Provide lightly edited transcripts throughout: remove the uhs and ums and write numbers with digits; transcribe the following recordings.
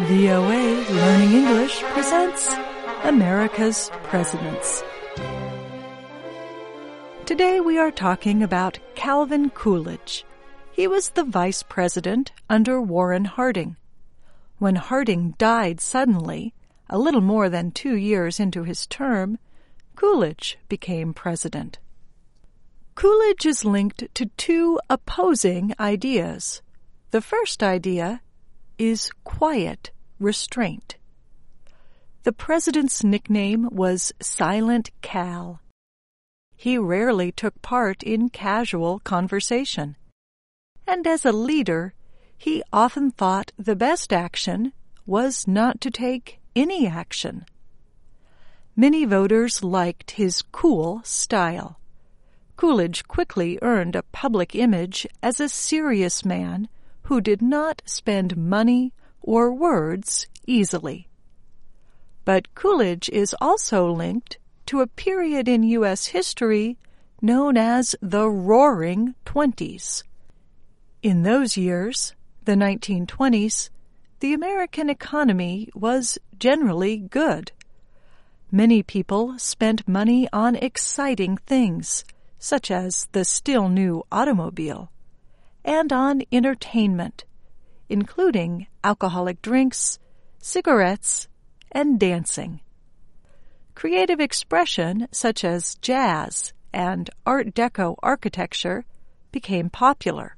VOA Learning English presents America's Presidents. Today we are talking about Calvin Coolidge. He was the vice president under Warren Harding. When Harding died suddenly, a little more than 2 years into his term, Coolidge became president. Coolidge is linked to two opposing ideas. The first idea is quiet restraint. The president's nickname was Silent Cal. He rarely took part in casual conversation, and as a leader, he often thought the best action was not to take any action. Many voters liked his cool style. Coolidge quickly earned a public image as a serious man who did not spend money or words easily. But Coolidge is also linked to a period in U.S. history known as the Roaring Twenties. In those years, the 1920s, the American economy was generally good. Many people spent money on exciting things, such as the still new automobile, and on entertainment, including alcoholic drinks, cigarettes, and dancing. Creative expression such as jazz and Art Deco architecture became popular.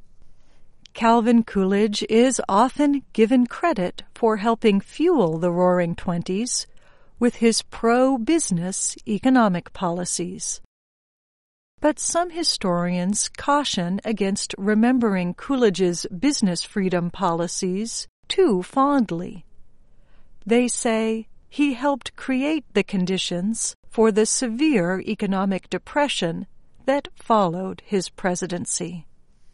Calvin Coolidge is often given credit for helping fuel the Roaring Twenties with his pro-business economic policies. But some historians caution against remembering Coolidge's business freedom policies too fondly. They say he helped create the conditions for the severe economic depression that followed his presidency.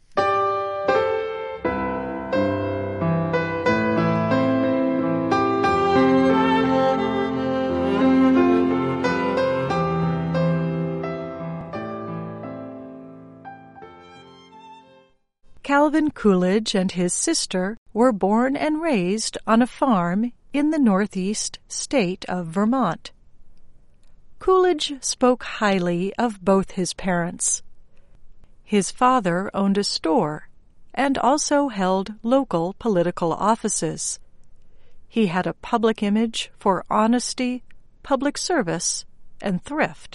Calvin Coolidge and his sister were born and raised on a farm in the northeast state of Vermont. Coolidge spoke highly of both his parents. His father owned a store and also held local political offices. He had a public image for honesty, public service, and thrift.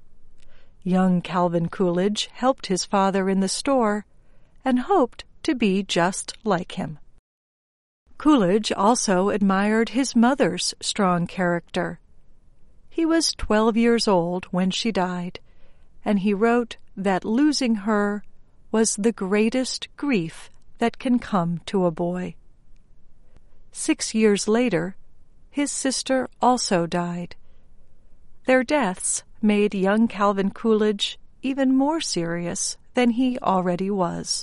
Young Calvin Coolidge helped his father in the store and hoped to be just like him. Coolidge also admired his mother's strong character. He was 12 years old when she died, and he wrote that losing her was the greatest grief that can come to a boy. 6 years later, his sister also died. Their deaths made young Calvin Coolidge even more serious than he already was.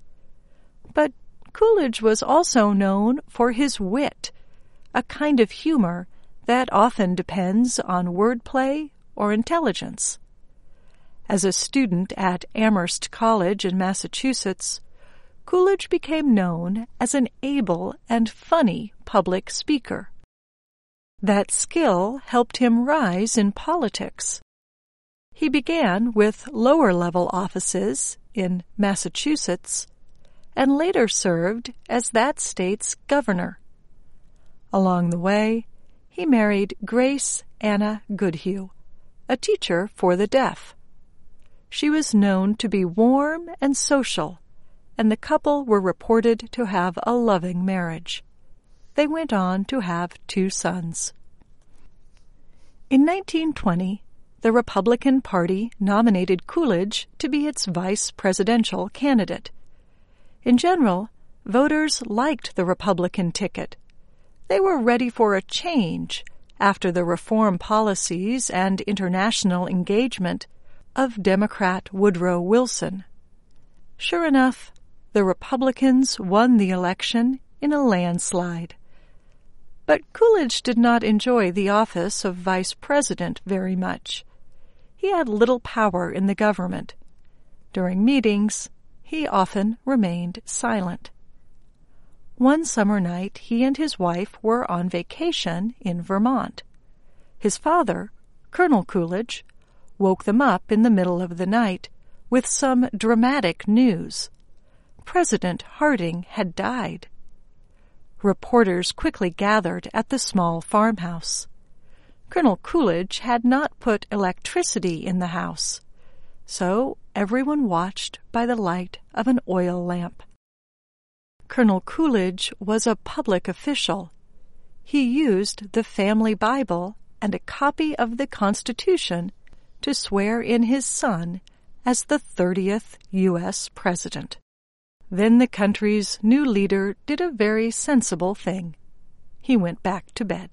But Coolidge was also known for his wit, a kind of humor that often depends on wordplay or intelligence. As a student at Amherst College in Massachusetts, Coolidge became known as an able and funny public speaker. That skill helped him rise in politics. He began with lower-level offices in Massachusetts and later served as that state's governor. Along the way, he married Grace Anna Goodhue, a teacher for the deaf. She was known to be warm and social, and the couple were reported to have a loving marriage. They went on to have 2 sons. In 1920, the Republican Party nominated Coolidge to be its vice presidential candidate. In general, voters liked the Republican ticket. They were ready for a change after the reform policies and international engagement of Democrat Woodrow Wilson. Sure enough, the Republicans won the election in a landslide. But Coolidge did not enjoy the office of vice president very much. He had little power in the government. During meetings, he often remained silent. One summer night he and his wife were on vacation in Vermont. His father, Colonel Coolidge, woke them up in the middle of the night with some dramatic news. President Harding had died. Reporters quickly gathered at the small farmhouse. Colonel Coolidge had not put electricity in the house, so everyone watched by the light of an oil lamp. Colonel Coolidge was a public official. He used the family Bible and a copy of the Constitution to swear in his son as the 30th U.S. President. Then the country's new leader did a very sensible thing. He went back to bed.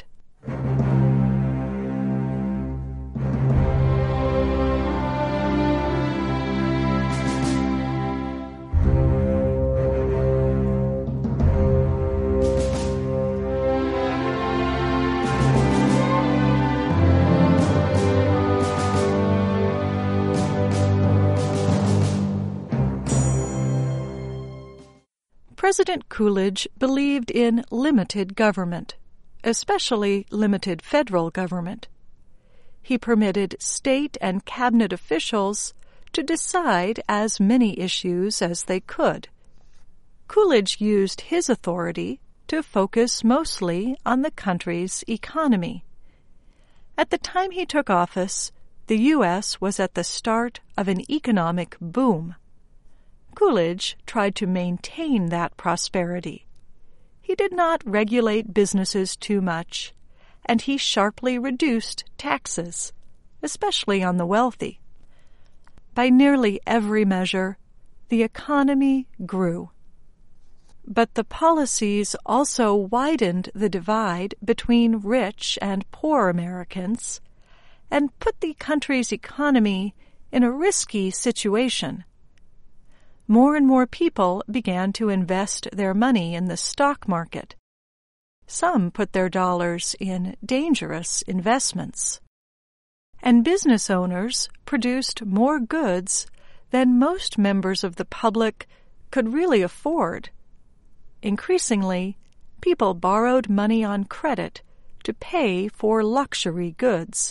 President Coolidge believed in limited government, especially limited federal government. He permitted state and cabinet officials to decide as many issues as they could. Coolidge used his authority to focus mostly on the country's economy. At the time he took office, the U.S. was at the start of an economic boom. Coolidge tried to maintain that prosperity. He did not regulate businesses too much, and he sharply reduced taxes, especially on the wealthy. By nearly every measure, the economy grew. But the policies also widened the divide between rich and poor Americans and put the country's economy in a risky situation. More and more people began to invest their money in the stock market. Some put their dollars in dangerous investments. And business owners produced more goods than most members of the public could really afford. Increasingly, people borrowed money on credit to pay for luxury goods.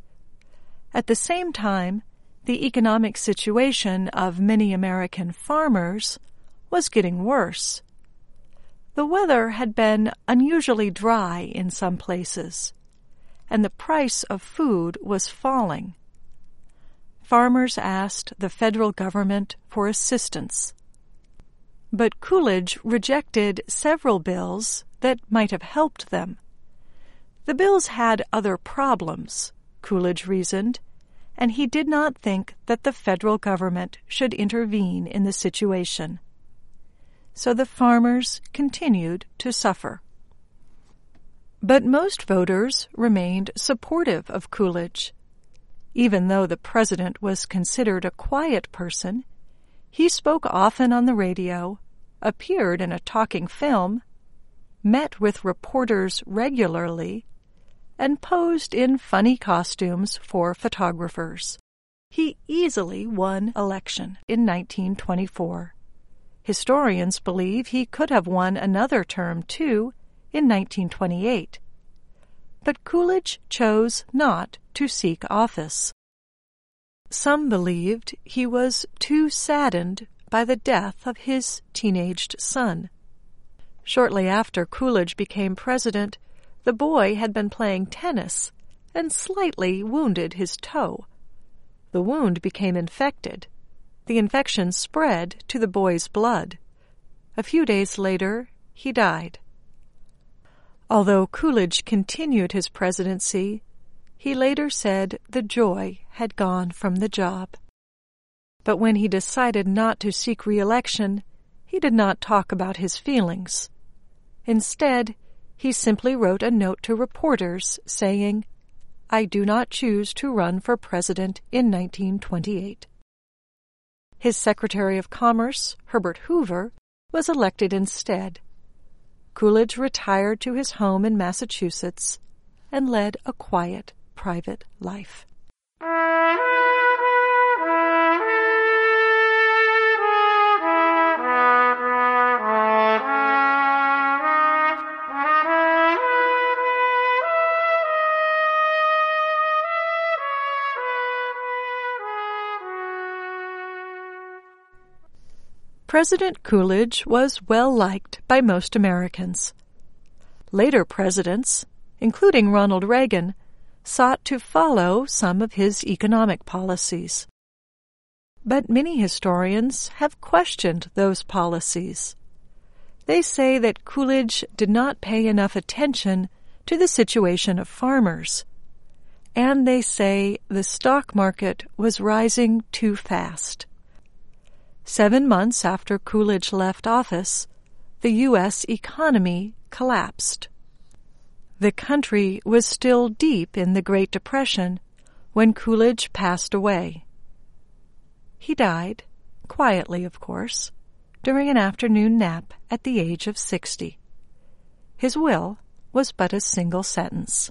At the same time, the economic situation of many American farmers was getting worse. The weather had been unusually dry in some places, and the price of food was falling. Farmers asked the federal government for assistance. But Coolidge rejected several bills that might have helped them. The bills had other problems, Coolidge reasoned, and he did not think that the federal government should intervene in the situation. So the farmers continued to suffer. But most voters remained supportive of Coolidge. Even though the president was considered a quiet person, he spoke often on the radio, appeared in a talking film, met with reporters regularly, and posed in funny costumes for photographers. He easily won election in 1924. Historians believe he could have won another term, too, in 1928. But Coolidge chose not to seek office. Some believed he was too saddened by the death of his teenaged son. Shortly after Coolidge became president, the boy had been playing tennis and slightly wounded his toe. The wound became infected. The infection spread to the boy's blood. A few days later, he died. Although Coolidge continued his presidency, he later said the joy had gone from the job. But when he decided not to seek re-election, he did not talk about his feelings. Instead, he simply wrote a note to reporters saying, "I do not choose to run for president in 1928. His Secretary of Commerce, Herbert Hoover, was elected instead. Coolidge retired to his home in Massachusetts and led a quiet, private life. President Coolidge was well liked by most Americans. Later presidents, including Ronald Reagan, sought to follow some of his economic policies. But many historians have questioned those policies. They say that Coolidge did not pay enough attention to the situation of farmers, and they say the stock market was rising too fast. 7 months after Coolidge left office, the U.S. economy collapsed. The country was still deep in the Great Depression when Coolidge passed away. He died, quietly of course, during an afternoon nap at the age of 60. His will was but a single sentence.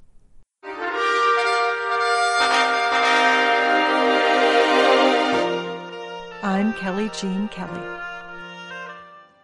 I'm Kelly Jean Kelly.